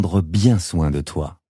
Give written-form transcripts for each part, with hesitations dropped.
prendre bien soin de toi.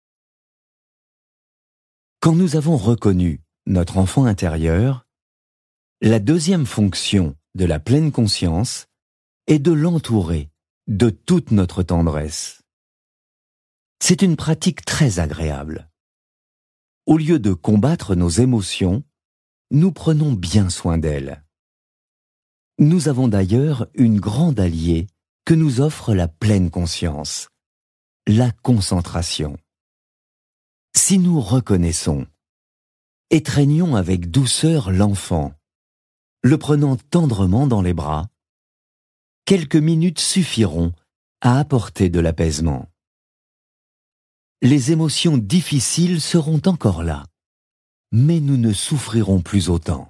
Quand nous avons reconnu notre enfant intérieur, la deuxième fonction de la pleine conscience est de l'entourer de toute notre tendresse. C'est une pratique très agréable. Au lieu de combattre nos émotions, nous prenons bien soin d'elles. Nous avons d'ailleurs une grande alliée que nous offre la pleine conscience, la concentration. Si nous reconnaissons, étreignons avec douceur l'enfant, le prenant tendrement dans les bras, quelques minutes suffiront à apporter de l'apaisement. Les émotions difficiles seront encore là, mais nous ne souffrirons plus autant.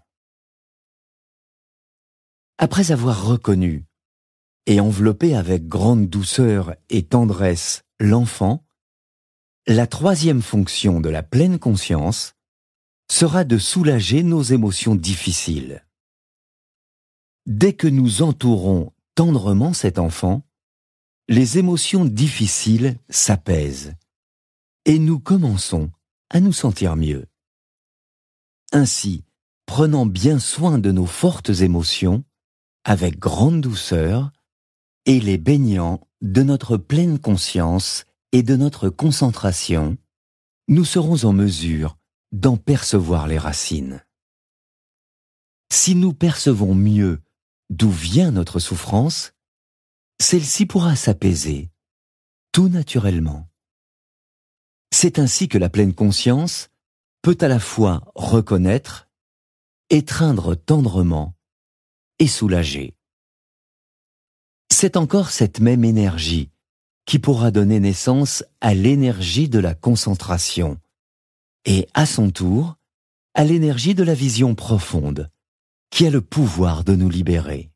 Après avoir reconnu et enveloppé avec grande douceur et tendresse l'enfant, la troisième fonction de la pleine conscience sera de soulager nos émotions difficiles. Dès que nous entourons tendrement cet enfant, les émotions difficiles s'apaisent et nous commençons à nous sentir mieux. Ainsi, prenant bien soin de nos fortes émotions, avec grande douceur, et les baignant de notre pleine conscience et de notre concentration, nous serons en mesure d'en percevoir les racines. Si nous percevons mieux d'où vient notre souffrance, celle-ci pourra s'apaiser, tout naturellement. C'est ainsi que la pleine conscience peut à la fois reconnaître, étreindre tendrement et soulager. C'est encore cette même énergie qui pourra donner naissance à l'énergie de la concentration et, à son tour, à l'énergie de la vision profonde qui a le pouvoir de nous libérer.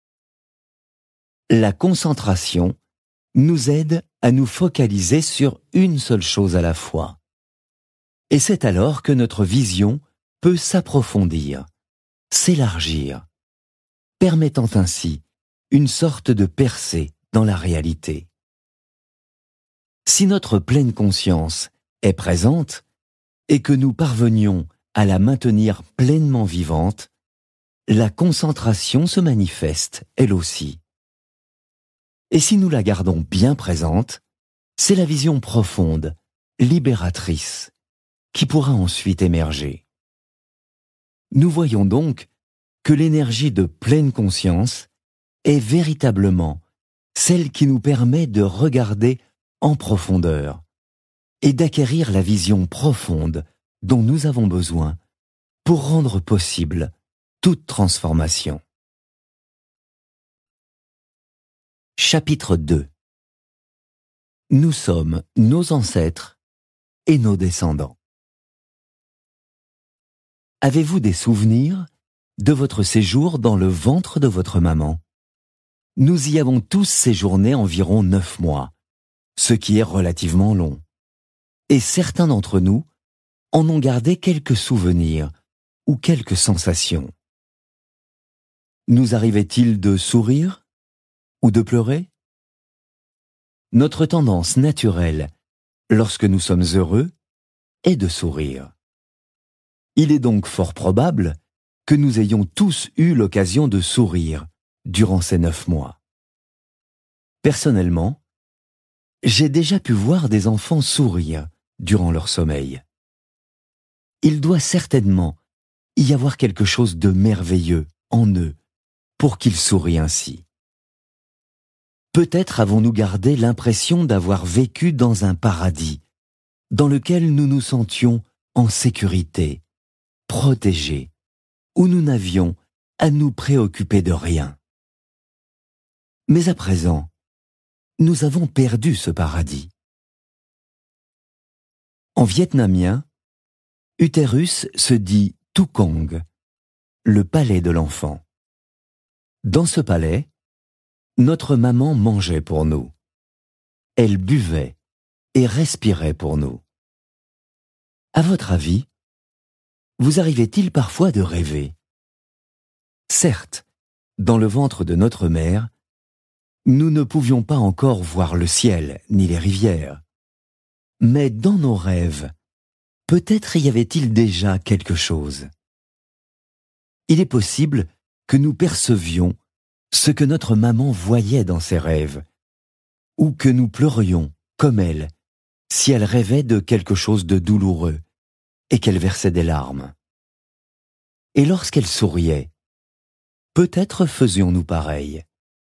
La concentration nous aide à nous focaliser sur une seule chose à la fois. Et c'est alors que notre vision peut s'approfondir, s'élargir, permettant ainsi une sorte de percée dans la réalité. Si notre pleine conscience est présente et que nous parvenions à la maintenir pleinement vivante, la concentration se manifeste, elle aussi. Et si nous la gardons bien présente, c'est la vision profonde, libératrice, qui pourra ensuite émerger. Nous voyons donc que l'énergie de pleine conscience est véritablement celle qui nous permet de regarder en profondeur et d'acquérir la vision profonde dont nous avons besoin pour rendre possible toute transformation. Chapitre 2. Nous sommes nos ancêtres et nos descendants. Avez-vous des souvenirs de votre séjour dans le ventre de votre maman? Nous y avons tous séjourné environ 9 mois, ce qui est relativement long. Et certains d'entre nous en ont gardé quelques souvenirs ou quelques sensations. Nous arrivait-il de sourire ou de pleurer? Notre tendance naturelle, lorsque nous sommes heureux, est de sourire. Il est donc fort probable que nous ayons tous eu l'occasion de sourire durant ces 9 mois. Personnellement, j'ai déjà pu voir des enfants sourire durant leur sommeil. Il doit certainement y avoir quelque chose de merveilleux en eux pour qu'ils sourient ainsi. Peut-être avons-nous gardé l'impression d'avoir vécu dans un paradis, dans lequel nous nous sentions en sécurité, protégés, où nous n'avions à nous préoccuper de rien. Mais à présent, nous avons perdu ce paradis. En vietnamien, utérus se dit Tukong, le palais de l'enfant. Dans ce palais, notre maman mangeait pour nous. Elle buvait et respirait pour nous. À votre avis, vous arrivait-il parfois de rêver? Certes, dans le ventre de notre mère, Nous ne pouvions pas encore voir le ciel ni les rivières. Mais dans nos rêves, peut-être y avait-il déjà quelque chose. Il est possible que nous percevions ce que notre maman voyait dans ses rêves, ou que nous pleurions, comme elle, si elle rêvait de quelque chose de douloureux et qu'elle versait des larmes. Et lorsqu'elle souriait, peut-être faisions-nous pareil.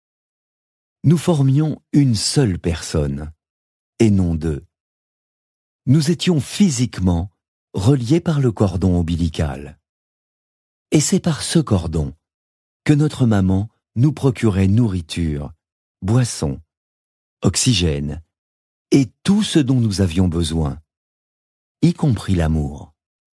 Nous formions une seule personne, et non deux. Nous étions physiquement reliés par le cordon ombilical. Et c'est par ce cordon que notre maman nous procurait nourriture, boissons, oxygène et tout ce dont nous avions besoin, y compris l'amour.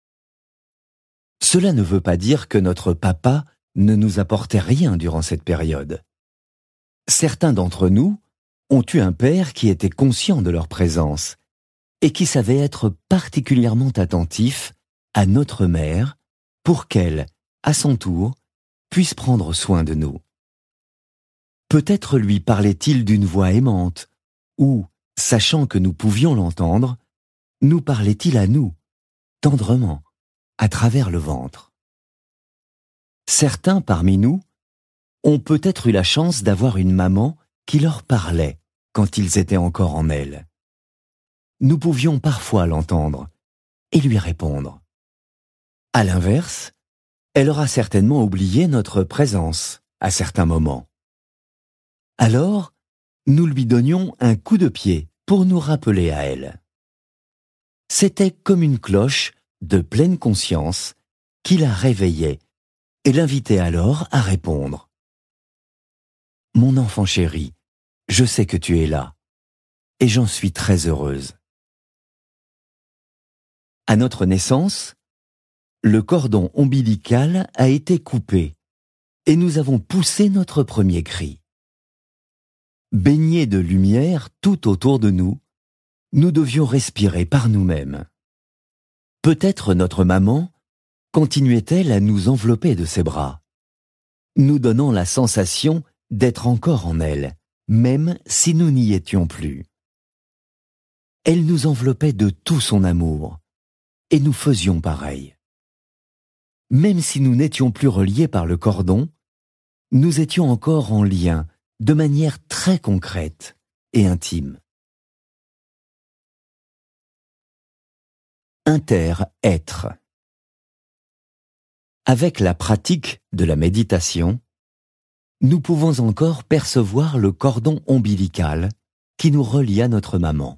Cela ne veut pas dire que notre papa ne nous apportait rien durant cette période. Certains d'entre nous ont eu un père qui était conscient de leur présence et qui savait être particulièrement attentif à notre mère pour qu'elle, à son tour, puisse prendre soin de nous. Peut-être lui parlait-il d'une voix aimante, ou, sachant que nous pouvions l'entendre, nous parlait-il à nous, tendrement, à travers le ventre. Certains parmi nous ont peut-être eu la chance d'avoir une maman qui leur parlait quand ils étaient encore en elle. Nous pouvions parfois l'entendre et lui répondre. À l'inverse, elle aura certainement oublié notre présence à certains moments. Alors, nous lui donnions un coup de pied pour nous rappeler à elle. C'était comme une cloche de pleine conscience qui la réveillait et l'invitait alors à répondre. « Mon enfant chéri, je sais que tu es là, et j'en suis très heureuse. » À notre naissance, le cordon ombilical a été coupé et nous avons poussé notre premier cri. Baignés de lumière tout autour de nous, nous devions respirer par nous-mêmes. Peut-être notre maman continuait-elle à nous envelopper de ses bras, nous donnant la sensation d'être encore en elle, même si nous n'y étions plus. Elle nous enveloppait de tout son amour, et nous faisions pareil. Même si nous n'étions plus reliés par le cordon, nous étions encore en lien de manière très concrète et intime. Inter-être. Avec la pratique de la méditation, nous pouvons encore percevoir le cordon ombilical qui nous relie à notre maman.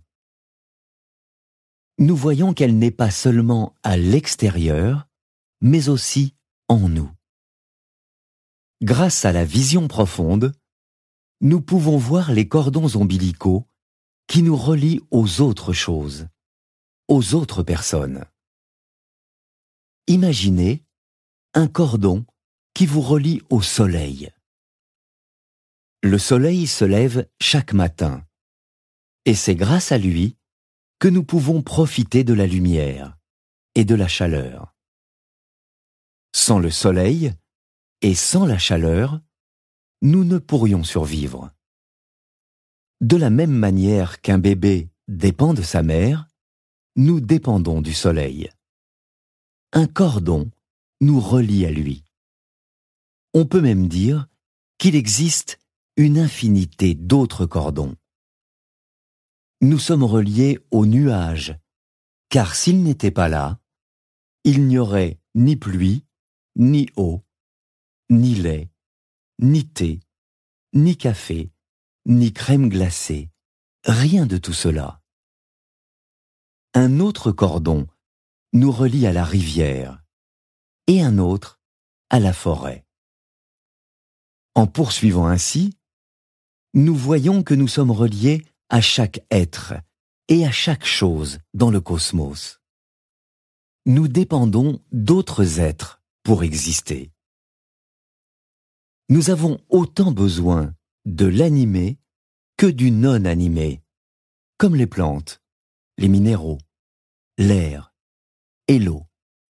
Nous voyons qu'elle n'est pas seulement à l'extérieur, mais aussi en nous. Grâce à la vision profonde, nous pouvons voir les cordons ombilicaux qui nous relient aux autres choses, aux autres personnes. Imaginez un cordon qui vous relie au soleil. Le soleil se lève chaque matin, et c'est grâce à lui que nous pouvons profiter de la lumière et de la chaleur. Sans le soleil et sans la chaleur, nous ne pourrions survivre. De la même manière qu'un bébé dépend de sa mère, nous dépendons du soleil. Un cordon nous relie à lui. On peut même dire qu'il existe une infinité d'autres cordons. Nous sommes reliés aux nuages, car s'ils n'étaient pas là, il n'y aurait ni pluie, ni eau, ni lait, ni thé, ni café, ni crème glacée, rien de tout cela. Un autre cordon nous relie à la rivière et un autre à la forêt. En poursuivant ainsi, nous voyons que nous sommes reliés à chaque être et à chaque chose dans le cosmos. Nous dépendons d'autres êtres pour exister. Nous avons autant besoin de l'animé que du non-animé, comme les plantes, les minéraux, l'air et l'eau.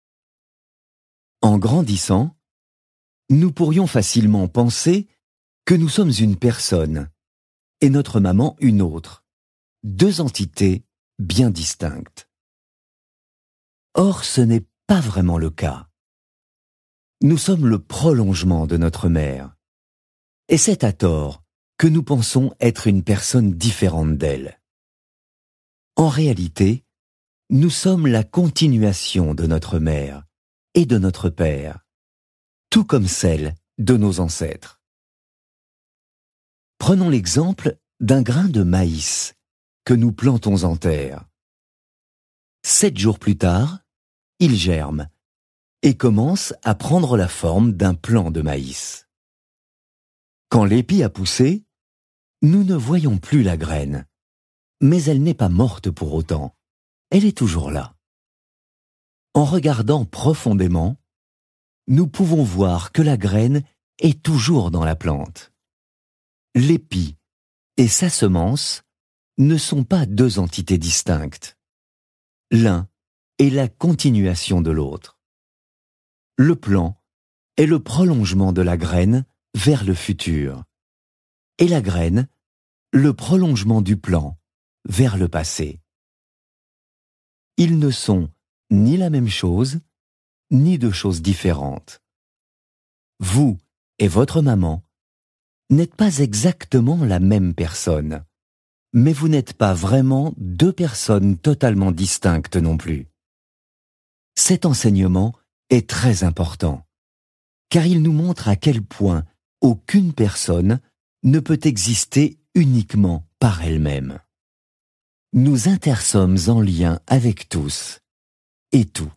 En grandissant, nous pourrions facilement penser que nous sommes une personne et notre maman une autre, deux entités bien distinctes. Or, ce n'est pas vraiment le cas. Nous sommes le prolongement de notre mère, et c'est à tort que nous pensons être une personne différente d'elle. En réalité, nous sommes la continuation de notre mère et de notre père, tout comme celle de nos ancêtres. Prenons l'exemple d'un grain de maïs que nous plantons en terre. 7 jours plus tard, il germe et commence à prendre la forme d'un plant de maïs. Quand l'épi a poussé, nous ne voyons plus la graine, mais elle n'est pas morte pour autant, elle est toujours là. En regardant profondément, nous pouvons voir que la graine est toujours dans la plante. L'épi et sa semence ne sont pas deux entités distinctes. L'un est la continuation de l'autre. Le plant est le prolongement de la graine vers le futur, et la graine, le prolongement du plant vers le passé. Ils ne sont ni la même chose, ni deux choses différentes. Vous et votre maman n'êtes pas exactement la même personne, mais vous n'êtes pas vraiment deux personnes totalement distinctes non plus. Cet enseignement est très important, car il nous montre à quel point aucune personne ne peut exister uniquement par elle-même. Nous intersommes en lien avec tous et tout.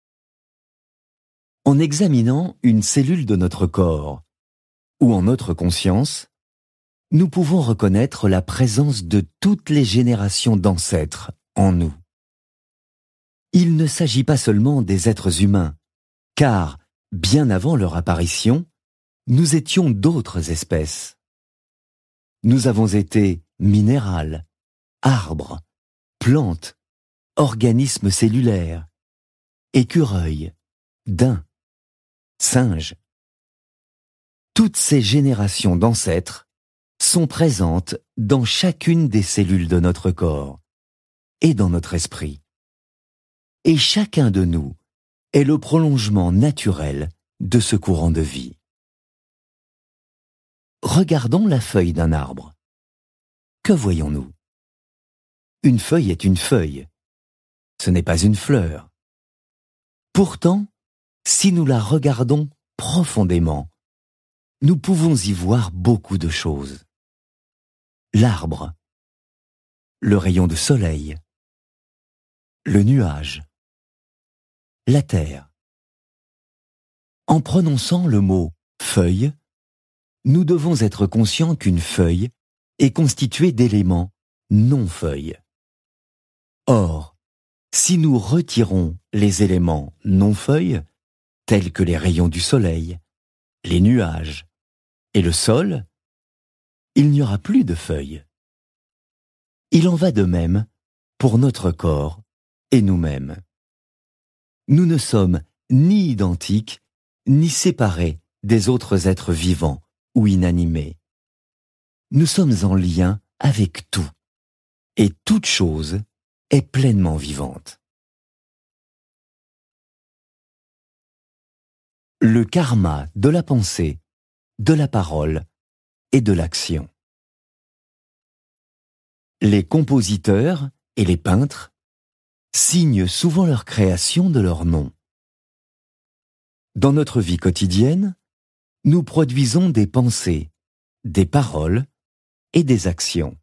En examinant une cellule de notre corps ou en notre conscience, nous pouvons reconnaître la présence de toutes les générations d'ancêtres en nous. Il ne s'agit pas seulement des êtres humains, car, bien avant leur apparition, nous étions d'autres espèces. Nous avons été minéral, arbres, plantes, organismes cellulaires, écureuils, daims, singes. Toutes ces générations d'ancêtres sont présentes dans chacune des cellules de notre corps et dans notre esprit. Et chacun de nous est le prolongement naturel de ce courant de vie. Regardons la feuille d'un arbre. Que voyons-nous? Une feuille est une feuille. Ce n'est pas une fleur. Pourtant, si nous la regardons profondément, nous pouvons y voir beaucoup de choses. L'arbre, le rayon de soleil, le nuage, la terre. En prononçant le mot « feuille », nous devons être conscients qu'une feuille est constituée d'éléments non-feuilles. Or, si nous retirons les éléments non-feuilles, tels que les rayons du soleil, les nuages et le sol, il n'y aura plus de feuilles. Il en va de même pour notre corps et nous-mêmes. Nous ne sommes ni identiques ni séparés des autres êtres vivants ou inanimés. Nous sommes en lien avec tout, et toute chose est pleinement vivante. Le karma de la pensée, de la parole et de l'action. Les compositeurs et les peintres signent souvent leur création de leur nom. Dans notre vie quotidienne, nous produisons des pensées, des paroles et des actions.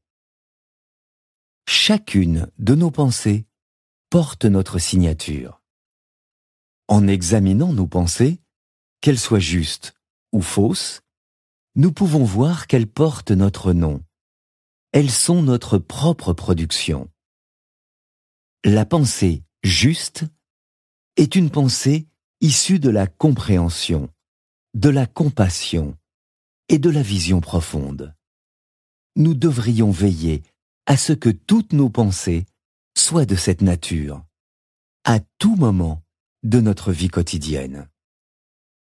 Chacune de nos pensées porte notre signature. En examinant nos pensées, qu'elles soient justes ou fausses, nous pouvons voir qu'elles portent notre nom. Elles sont notre propre production. La pensée juste est une pensée issue de la compréhension, de la compassion et de la vision profonde. Nous devrions veiller à ce que toutes nos pensées soient de cette nature, à tout moment de notre vie quotidienne.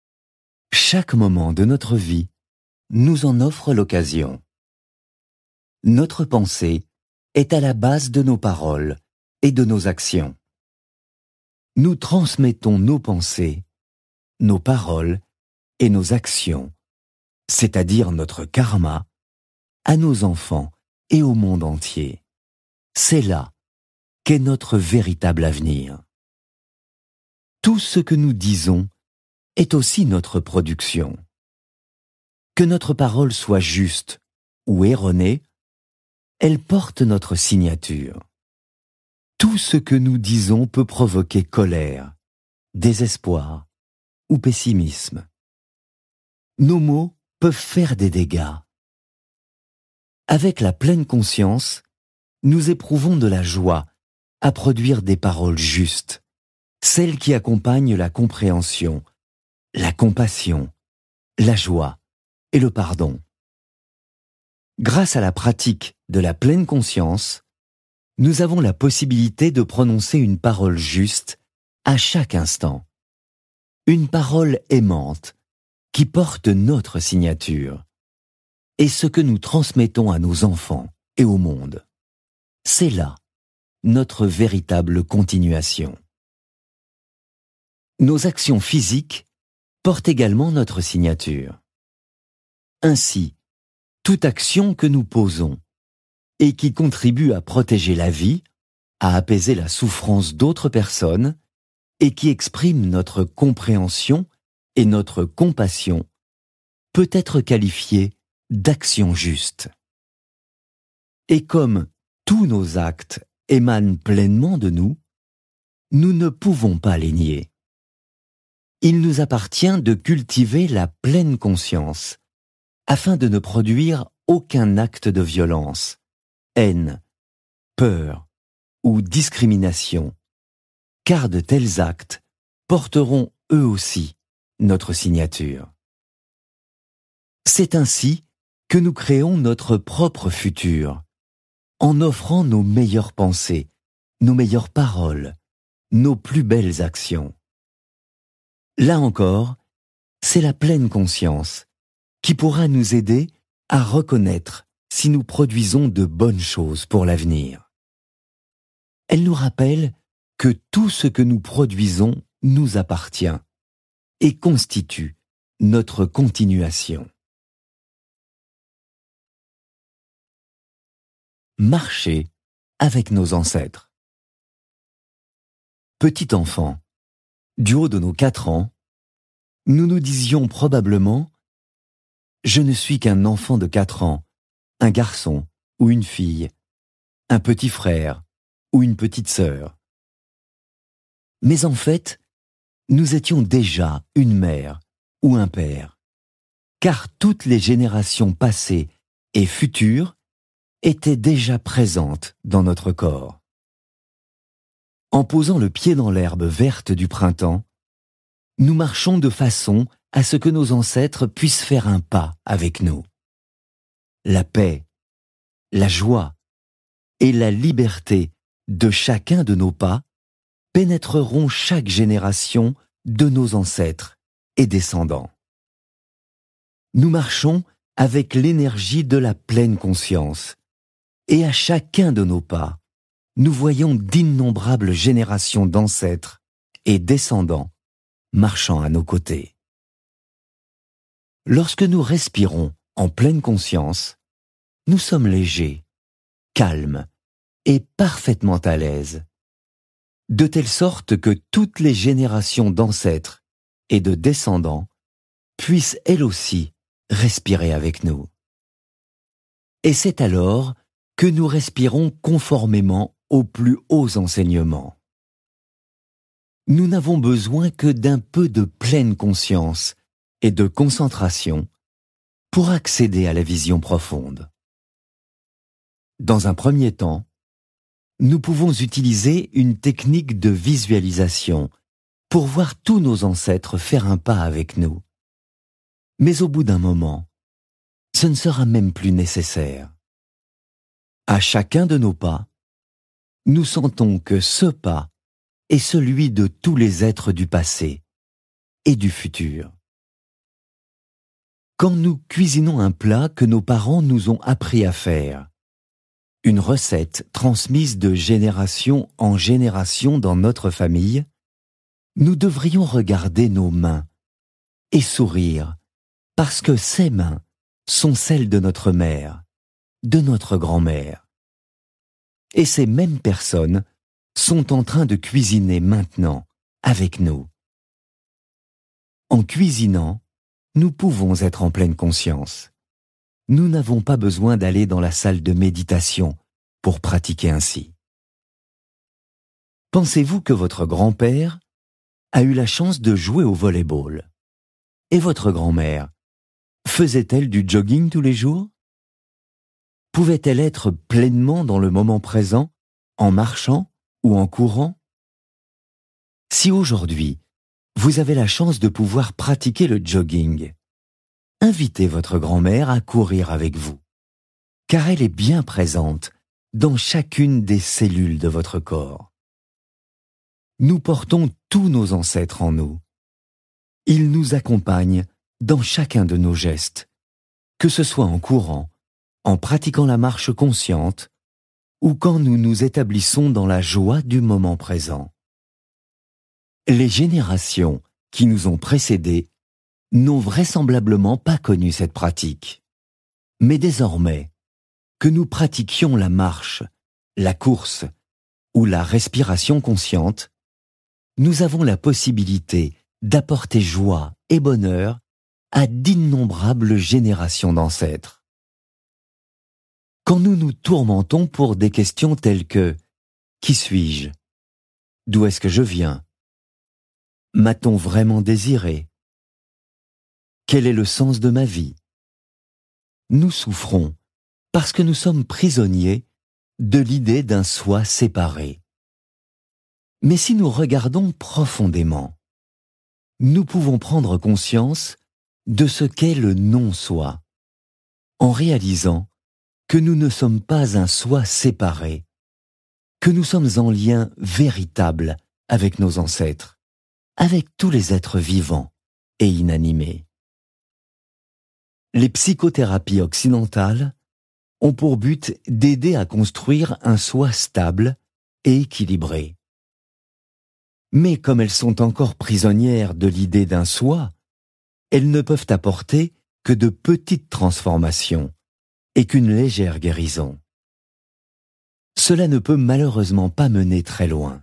Chaque moment de notre vie nous en offre l'occasion. Notre pensée est à la base de nos paroles et de nos actions. Nous transmettons nos pensées, nos paroles et nos actions, c'est-à-dire notre karma, à nos enfants et au monde entier. C'est là qu'est notre véritable avenir. Tout ce que nous disons est aussi notre production. Que notre parole soit juste ou erronée, elle porte notre signature. Tout ce que nous disons peut provoquer colère, désespoir ou pessimisme. Nos mots peuvent faire des dégâts. Avec la pleine conscience, nous éprouvons de la joie à produire des paroles justes, celles qui accompagnent la compréhension, la compassion, la joie et le pardon. Grâce à la pratique de la pleine conscience, nous avons la possibilité de prononcer une parole juste à chaque instant. Une parole aimante qui porte notre signature et ce que nous transmettons à nos enfants et au monde. C'est là notre véritable continuation. Nos actions physiques portent également notre signature. Ainsi, toute action que nous posons et qui contribue à protéger la vie, à apaiser la souffrance d'autres personnes et qui exprime notre compréhension et notre compassion peut être qualifiée d'action juste. Et comme tous nos actes émanent pleinement de nous, nous ne pouvons pas les nier. Il nous appartient de cultiver la pleine conscience afin de ne produire aucun acte de violence, haine, peur ou discrimination, car de tels actes porteront eux aussi notre signature. C'est ainsi que nous créons notre propre futur, en offrant nos meilleures pensées, nos meilleures paroles, nos plus belles actions. Là encore, c'est la pleine conscience qui pourra nous aider à reconnaître si nous produisons de bonnes choses pour l'avenir. Elle nous rappelle que tout ce que nous produisons nous appartient et constitue notre continuation. Marcher avec nos ancêtres. Petit enfant, du haut de nos 4 ans, nous nous disions probablement « Je ne suis qu'un enfant de 4 ans, un garçon ou une fille, un petit frère ou une petite sœur. » Mais en fait, nous étions déjà une mère ou un père, car toutes les générations passées et futures étaient déjà présentes dans notre corps. En posant le pied dans l'herbe verte du printemps, nous marchons de façon à ce que nos ancêtres puissent faire un pas avec nous. La paix, la joie et la liberté de chacun de nos pas pénétreront chaque génération de nos ancêtres et descendants. Nous marchons avec l'énergie de la pleine conscience, et à chacun de nos pas, nous voyons d'innombrables générations d'ancêtres et descendants marchant à nos côtés. Lorsque nous respirons en pleine conscience, nous sommes légers, calmes et parfaitement à l'aise, de telle sorte que toutes les générations d'ancêtres et de descendants puissent elles aussi respirer avec nous. Et c'est alors que nous respirons conformément aux plus hauts enseignements. Nous n'avons besoin que d'un peu de pleine conscience et de concentration pour accéder à la vision profonde. Dans un premier temps, nous pouvons utiliser une technique de visualisation pour voir tous nos ancêtres faire un pas avec nous. Mais au bout d'un moment, ce ne sera même plus nécessaire. À chacun de nos pas, nous sentons que ce pas est celui de tous les êtres du passé et du futur. Quand nous cuisinons un plat que nos parents nous ont appris à faire, une recette transmise de génération en génération dans notre famille, nous devrions regarder nos mains et sourire parce que ces mains sont celles de notre mère, de notre grand-mère. Et ces mêmes personnes sont en train de cuisiner maintenant avec nous. En cuisinant, nous pouvons être en pleine conscience. Nous n'avons pas besoin d'aller dans la salle de méditation pour pratiquer ainsi. Pensez-vous que votre grand-père a eu la chance de jouer au volley-ball? Et votre grand-mère, faisait-elle du jogging tous les jours? Pouvait-elle être pleinement dans le moment présent, en marchant ou en courant? Si aujourd'hui, vous avez la chance de pouvoir pratiquer le jogging, invitez votre grand-mère à courir avec vous, car elle est bien présente dans chacune des cellules de votre corps. Nous portons tous nos ancêtres en nous. Ils nous accompagnent dans chacun de nos gestes, que ce soit en courant, en pratiquant la marche consciente, ou quand nous nous établissons dans la joie du moment présent. Les générations qui nous ont précédés n'ont vraisemblablement pas connu cette pratique. Mais désormais, que nous pratiquions la marche, la course ou la respiration consciente, nous avons la possibilité d'apporter joie et bonheur à d'innombrables générations d'ancêtres. Quand nous nous tourmentons pour des questions telles que « Qui suis-je ? D'où est-ce que je viens ? M'a-t-on vraiment désiré ? Quel est le sens de ma vie ? » Nous souffrons parce que nous sommes prisonniers de l'idée d'un soi séparé. Mais si nous regardons profondément, nous pouvons prendre conscience de ce qu'est le non-soi, en réalisant que nous ne sommes pas un soi séparé, que nous sommes en lien véritable avec nos ancêtres, avec tous les êtres vivants et inanimés. Les psychothérapies occidentales ont pour but d'aider à construire un soi stable et équilibré. Mais comme elles sont encore prisonnières de l'idée d'un soi, elles ne peuvent apporter que de petites transformations et qu'une légère guérison. Cela ne peut malheureusement pas mener très loin.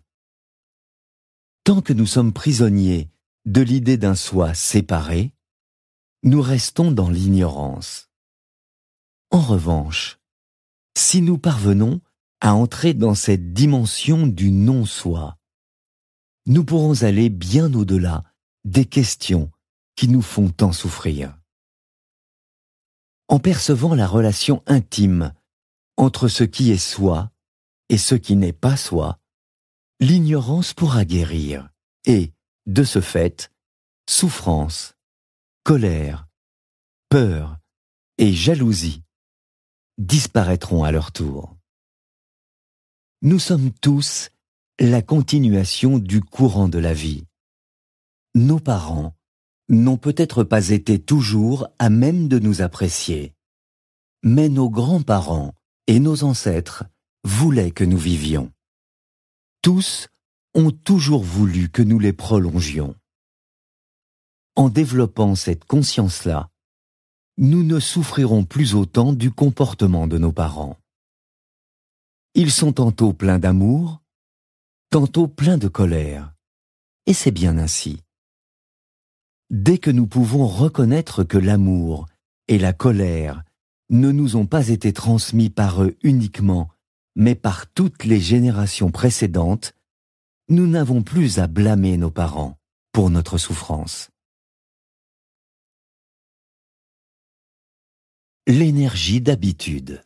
Tant que nous sommes prisonniers de l'idée d'un soi séparé, nous restons dans l'ignorance. En revanche, si nous parvenons à entrer dans cette dimension du non-soi, nous pourrons aller bien au-delà des questions qui nous font tant souffrir. En percevant la relation intime entre ce qui est soi et ce qui n'est pas soi, l'ignorance pourra guérir et, de ce fait, souffrance, colère, peur et jalousie disparaîtront à leur tour. Nous sommes tous la continuation du courant de la vie. Nos parents n'ont peut-être pas été toujours à même de nous apprécier, mais nos grands-parents et nos ancêtres voulaient que nous vivions. Tous ont toujours voulu que nous les prolongions. En développant cette conscience-là, nous ne souffrirons plus autant du comportement de nos parents. Ils sont tantôt pleins d'amour, tantôt pleins de colère, et c'est bien ainsi. Dès que nous pouvons reconnaître que l'amour et la colère ne nous ont pas été transmis par eux uniquement, mais par toutes les générations précédentes, nous n'avons plus à blâmer nos parents pour notre souffrance. L'énergie d'habitude.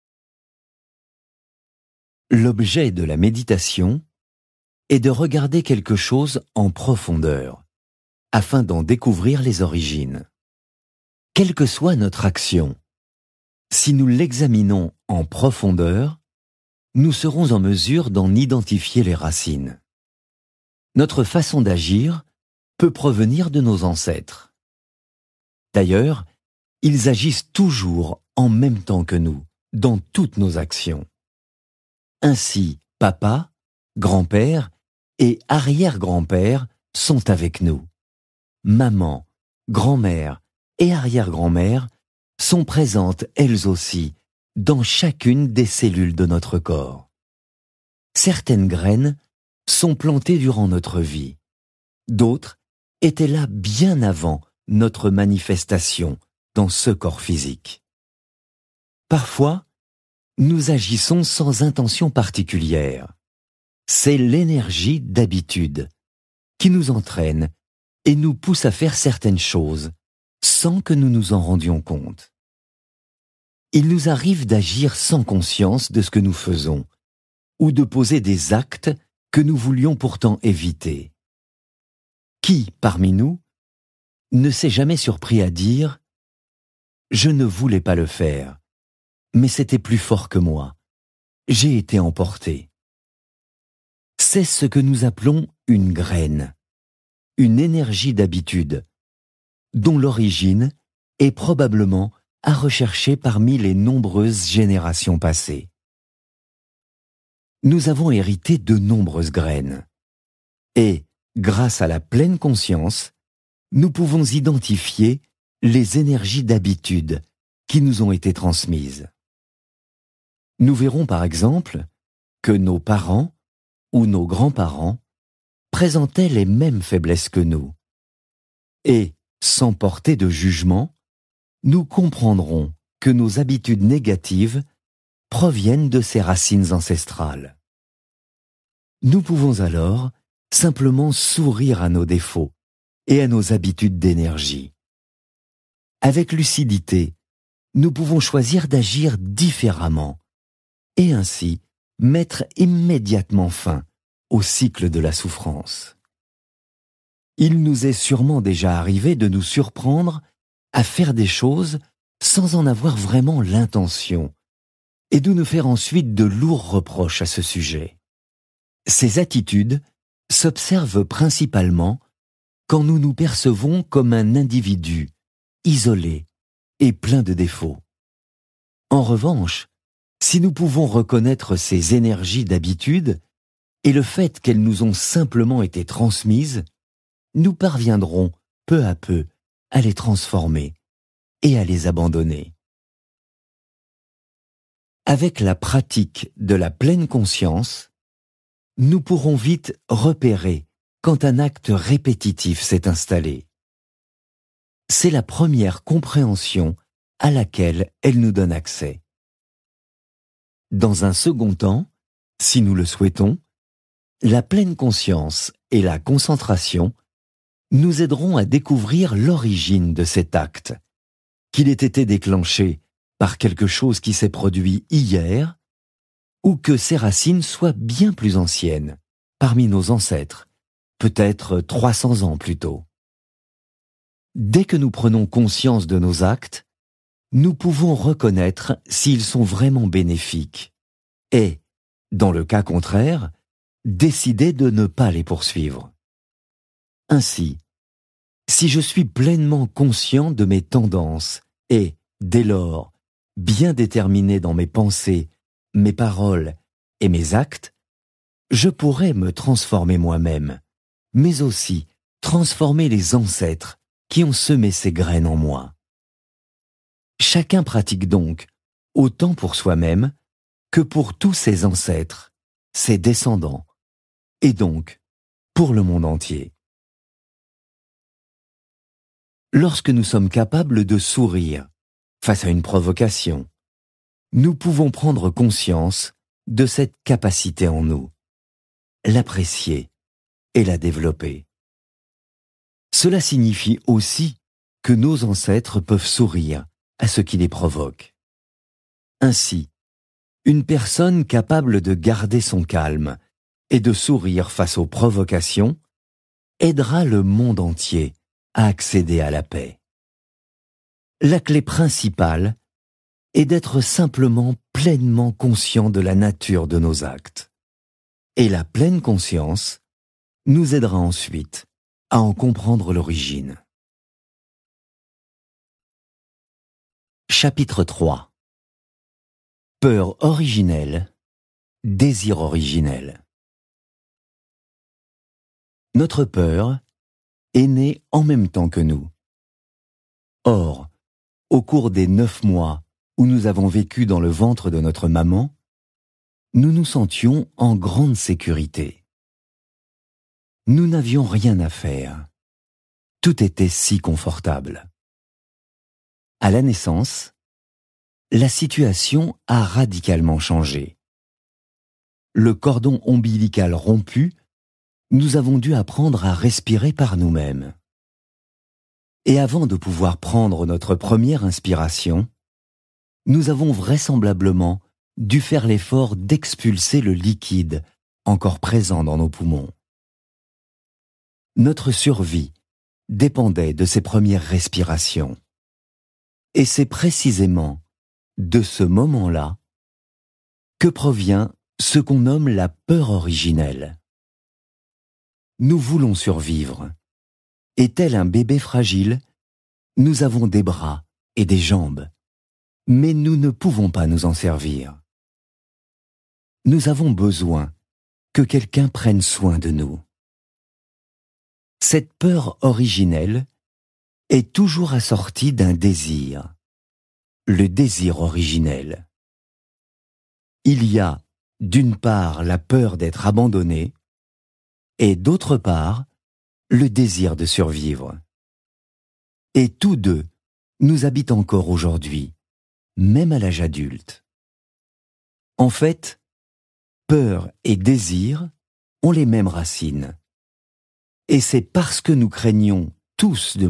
L'objet de la méditation est de regarder quelque chose en profondeur, afin d'en découvrir les origines. Quelle que soit notre action, si nous l'examinons en profondeur, nous serons en mesure d'en identifier les racines. Notre façon d'agir peut provenir de nos ancêtres. D'ailleurs, ils agissent toujours en même temps que nous, dans toutes nos actions. Ainsi, papa, grand-père et arrière-grand-père sont avec nous. Maman, grand-mère et arrière-grand-mère sont présentes elles aussi dans chacune des cellules de notre corps. Certaines graines sont plantées durant notre vie. D'autres étaient là bien avant notre manifestation dans ce corps physique. Parfois, nous agissons sans intention particulière. C'est l'énergie d'habitude qui nous entraîne et nous pousse à faire certaines choses sans que nous nous en rendions compte. Il nous arrive d'agir sans conscience de ce que nous faisons ou de poser des actes que nous voulions pourtant éviter. Qui, parmi nous, ne s'est jamais surpris à dire « Je ne voulais pas le faire, mais c'était plus fort que moi. J'ai été emporté. » C'est ce que nous appelons une graine, une énergie d'habitude, dont l'origine est probablement à rechercher parmi les nombreuses générations passées. Nous avons hérité de nombreuses graines. Et, grâce à la pleine conscience, nous pouvons identifier les énergies d'habitude qui nous ont été transmises. Nous verrons par exemple que nos parents ou nos grands-parents présentaient les mêmes faiblesses que nous. Et, sans porter de jugement, nous comprendrons que nos habitudes négatives proviennent de ces racines ancestrales. Nous pouvons alors simplement sourire à nos défauts et à nos habitudes d'énergie. Avec lucidité, nous pouvons choisir d'agir différemment et ainsi mettre immédiatement fin au cycle de la souffrance. Il nous est sûrement déjà arrivé de nous surprendre à faire des choses sans en avoir vraiment l'intention et de nous faire ensuite de lourds reproches à ce sujet. Ces attitudes s'observent principalement quand nous nous percevons comme un individu isolé et plein de défauts. En revanche, si nous pouvons reconnaître ces énergies d'habitude et le fait qu'elles nous ont simplement été transmises, nous parviendrons peu à peu à les transformer et à les abandonner. Avec la pratique de la pleine conscience, nous pourrons vite repérer quand un acte répétitif s'est installé. C'est la première compréhension à laquelle elle nous donne accès. Dans un second temps, si nous le souhaitons, la pleine conscience et la concentration nous aideront à découvrir l'origine de cet acte, qu'il ait été déclenché par quelque chose qui s'est produit hier, ou que ses racines soient bien plus anciennes, parmi nos ancêtres, peut-être 300 ans plus tôt. Dès que nous prenons conscience de nos actes, nous pouvons reconnaître s'ils sont vraiment bénéfiques et, dans le cas contraire, décider de ne pas les poursuivre. Ainsi, si je suis pleinement conscient de mes tendances et, dès lors, bien déterminé dans mes pensées, mes paroles et mes actes, je pourrais me transformer moi-même, mais aussi transformer les ancêtres qui ont semé ces graines en moi. Chacun pratique donc, autant pour soi-même que pour tous ses ancêtres, ses descendants, et donc pour le monde entier. Lorsque nous sommes capables de sourire face à une provocation, nous pouvons prendre conscience de cette capacité en nous, l'apprécier et la développer. Cela signifie aussi que nos ancêtres peuvent sourire à ce qui les provoque. Ainsi, une personne capable de garder son calme et de sourire face aux provocations aidera le monde entier à accéder à la paix. La clé principale est d'être simplement pleinement conscient de la nature de nos actes. Et la pleine conscience nous aidera ensuite à en comprendre l'origine. Chapitre 3. Peur originelle désir originel. Notre peur est née en même temps que nous. Or, au cours des 9 mois où nous avons vécu dans le ventre de notre maman, nous nous sentions en grande sécurité. Nous n'avions rien à faire. Tout était si confortable. À la naissance, la situation a radicalement changé. Le cordon ombilical rompu, nous avons dû apprendre à respirer par nous-mêmes. Et avant de pouvoir prendre notre première inspiration, nous avons vraisemblablement dû faire l'effort d'expulser le liquide encore présent dans nos poumons. Notre survie dépendait de ces premières respirations. Et c'est précisément de ce moment-là que provient ce qu'on nomme la peur originelle. Nous voulons survivre, et tel un bébé fragile, nous avons des bras et des jambes, mais nous ne pouvons pas nous en servir. Nous avons besoin que quelqu'un prenne soin de nous. Cette peur originelle est toujours assortie d'un désir, le désir originel. Il y a, d'une part, la peur d'être abandonné, et d'autre part, le désir de survivre. Et tous deux nous habitent encore aujourd'hui, même à l'âge adulte. En fait, peur et désir ont les mêmes racines. Et c'est parce que nous craignons tous de